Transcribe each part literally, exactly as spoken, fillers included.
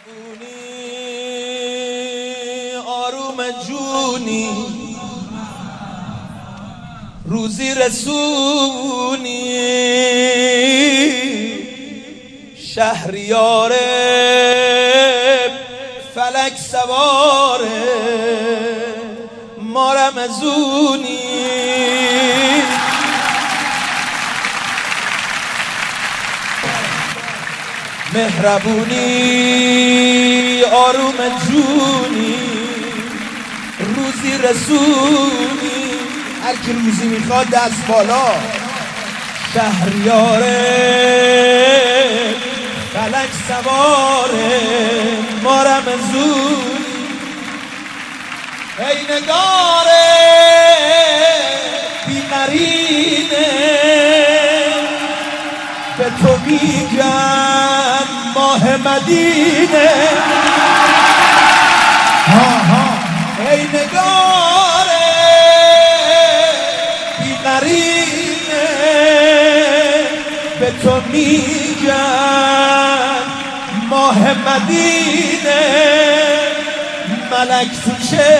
مهربونی آروم جونی روزی رسونی شهریار فلک سواره ما رمزونی مهربونی آروم جونی روزی رسونی هر کی روزی میخواد دست بالا شهریار فلک سواره ما رمزونی ای نگار بیقرینه به تو میگم ماه مدینه ها ها ای نگار بیقرینه به تو میگم ماه مدینه ملک تو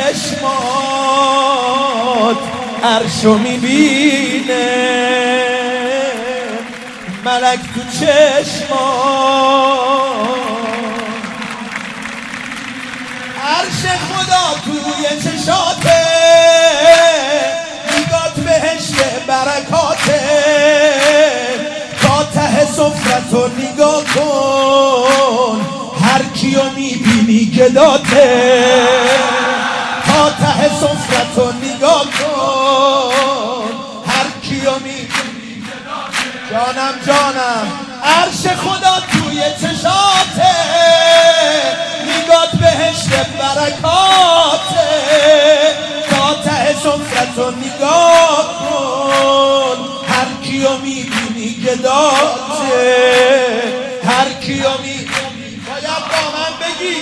چشمات عرشو میبینه ملک تو چشمات عرش خدا توی چشاته نگات بهشت برکاته تا ته سفرتو نگاه کن هر کیو میبینی گداته تا ته سفرتو نگاه کن هر کیو میبینی جانم جانم عرش خدا توی چشاته نگات بهشت برکاته تا ته سفرتو نگاه کن هر کیو میبینی گداته هر کیو میبینی باید با من بگی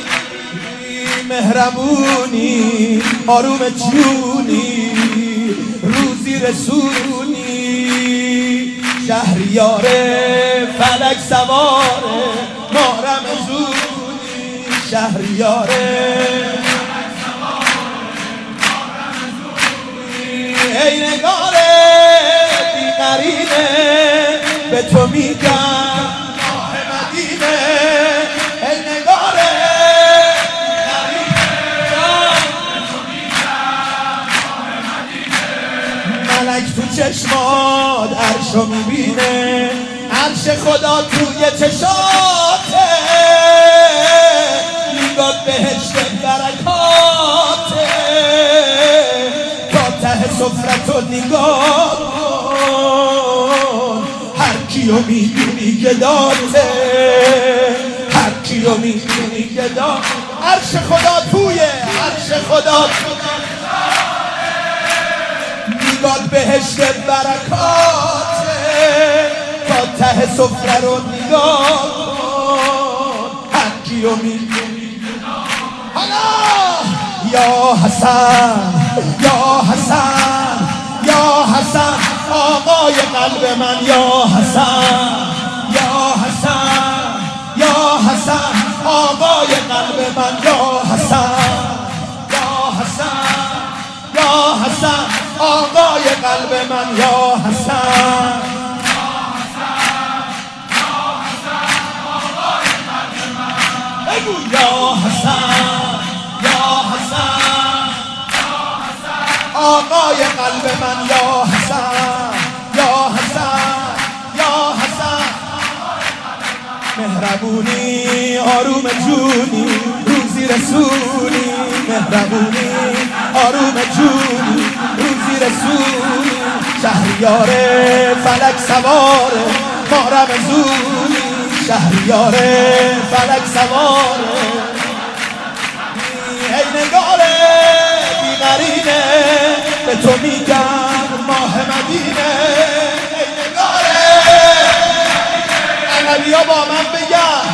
مهربونی آروم جونی روزی رسونی شهریار فلک سواره ما رمزونی شهریار فلک سواره ما رمزونی ای نگار بیقرینه به تو میگم ماه مدینه ای نگار بیقرینه به تو میگم ماه مدینه ملک تو چشمات عرشو میبینه عرش خدا توی چشاته نگات بهشت برکاته تا ته سفرتو نگاه کن هر کیو میبینی گداته هر کیو میبینی گداته عرش خدا توی عرش خدا نگات بهشت برکاته تا ته سفره رو نگاه کن هر کیو میبینی حالا یا حسن یا حسن یا حسن آقای قلب من یا حسن یا حسن یا حسن آقای قلب من یا حسن یا حسن یا حسن آقای قلب من یا حسن بگو یا حسن یا حسن آقای قلب من یا حسن یا حسن یا حسن مهربونی آروم جونی روزی رسونی مهربونی آروم جونی روزی رسونی شهریار فلک سواره ما رمزونی شهریار فلک سواره ای نگار بیقرینه به تو میگم ماه مدینه ای نگار عقبیا با من بگم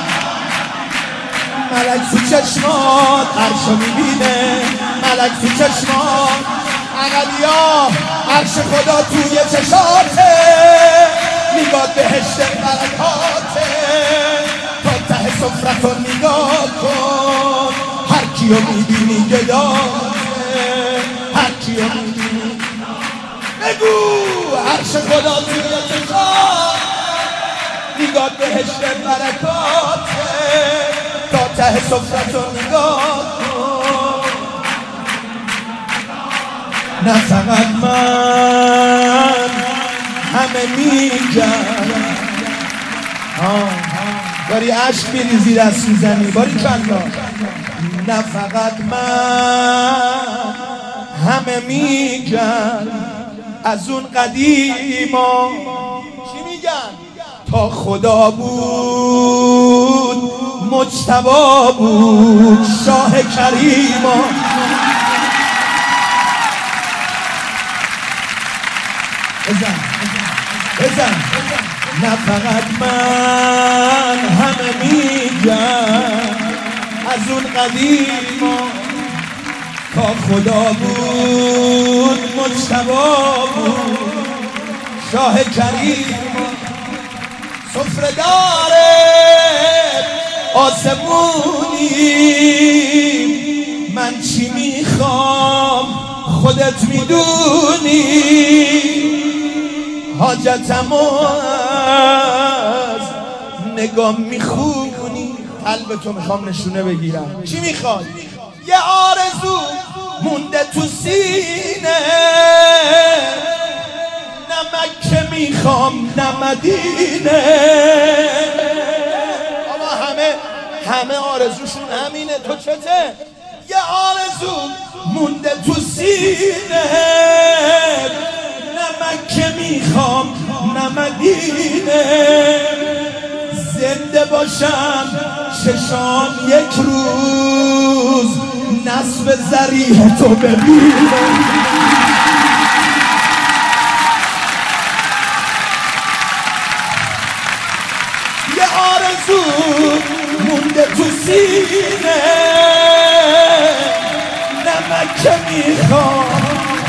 ملک تو چشمات عرشو میبینه ملک تو چشمات عقبیا عرش خدا توی چشاته نگات بهشت برکاته تا ته سفرتو نگاه کن، هر کیو میبینی گداه، هر کیو میبینی بگو عرش خدا توی چشات، نگاه بهشت برکاته، تا ته سفرتو نگاه کن. نه فقط من همه میگن، داری عشق میریزی دست میزنی، باری کلا. نه فقط من همه میگن، از اون قدیما چی میگن؟ تا خدا بود مجتبی بود شاه کریما. بزن بزن. نه فقط من همه میگن، از اون قدیما تا خدا بود مجتبی بود شاه کریما. سفره داره آسمونی، من چی میخوام خودت میدونی، حاجتمو از نگاه میخونی. قلب تو میخوام نشونه بگیرم، چی میخواد؟ یه آرزو مونده تو سینه، نه مکه میخوام نه مدینه. بابا همه همه آرزوشون همینه، تو چته؟ یه آرزو مونده تو سینه، نه مکه میخوام نه مدینه. زنده باشم چشام یک روز نصب ذریح تو ببینه. یه آرزو مونده تو سینه، نه مکه میخوام،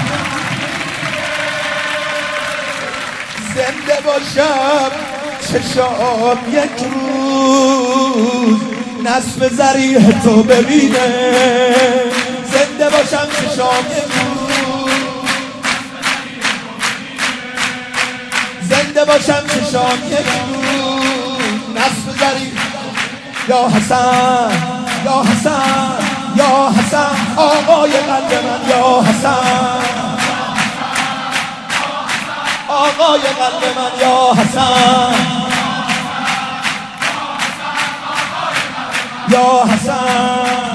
زنده باشم چشام یک روز نصب ذریح تو ببینه. زنده باشم چشام یک روز، زنده باشم چشام یک روز نصب ذریح. یا حسن یا حسن یا حسن، آقای قلب من یا حسن، آقای قلب من یا حسن، یا حسن.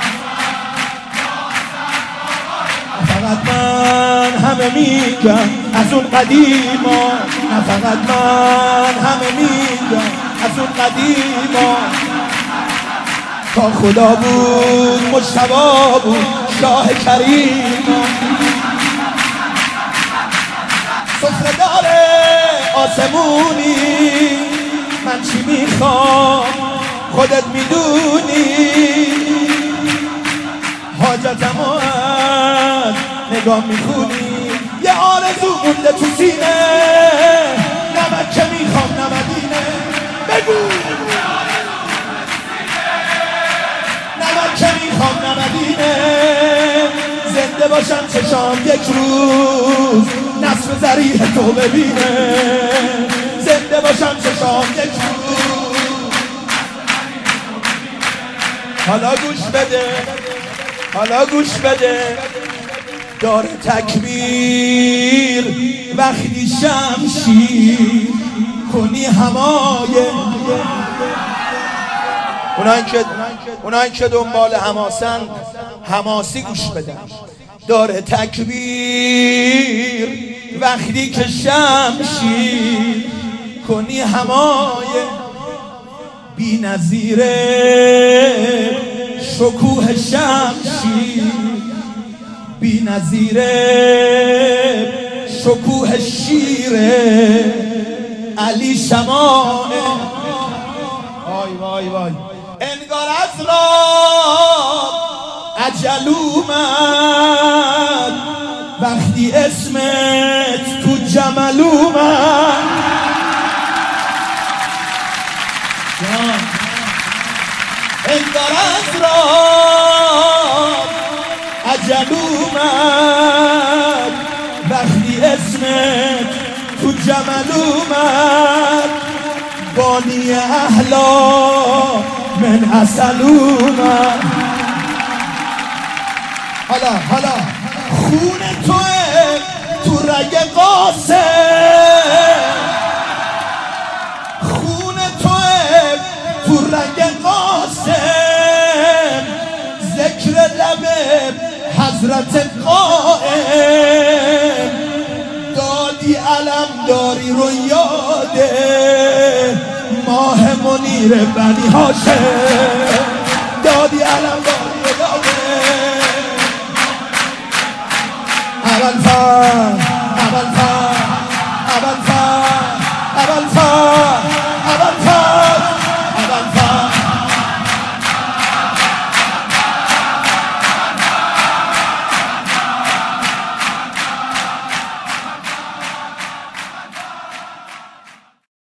فقط من همه میگم از اون قدیما، نه فقط من همه میگم از اون قدیما، تا خدا بود مجتبی بود شاه کریما. سفره داره آسمونی، من چی میخوام خودت میدونی، حاجتمو از نگاه میخونی. یه آرزو مونده تو سینه، نه مکه میخوام نه مدینه. بگو نه مکه میخوام نه مدینه. زنده باشم چشام یک روز نصف ذریح تو ببینه. زنده باشم چشام یک روز. حالا گوش بده، حالا گوش بده. داره تکبیر وقتی شمشیر کنی همایه. اونایی که اونایی که دنبال حماسن حماسی گوش بدن. داره تکبیر وقتی که شمشیر کنی همایه. بی نظیره شکوه شمشیر، بی نظیره شکوه شیره علی شمائه. وای وای وای. انگار از راه اجل اومد وقتی اسمت تو جمل اومد. جان انگار از راه عجل اومد وقتی اسمت تو جمل اومد بانی احلا من اصل اومد. حالا حالا خون توه تو رگ قاسم، خون توه تو رگ قاسم، ذکر لب حضرت قائم، دادی علم داری رو یاده ماه منیر بنی هاشم، دادی علم داری رو یاده اول